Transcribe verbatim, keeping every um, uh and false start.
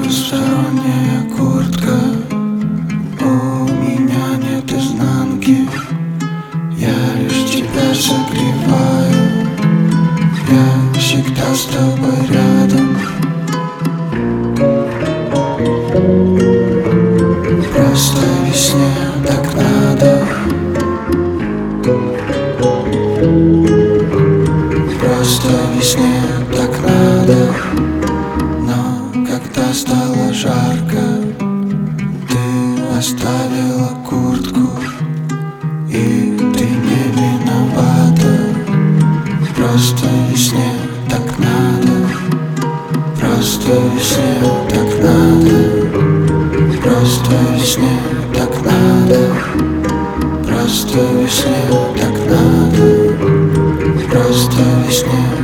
Двусторонняя куртка, у меня нет изнанки. Я лишь тебя согреваю, я всегда с тобой рядом. Просто весне так надо, просто весне так надо. Но когда стало жарко, ты оставила куртку, и ты не виновата. Просто весне так надо, просто весне так надо, просто весне так надо, просто весне так надо, просто весне.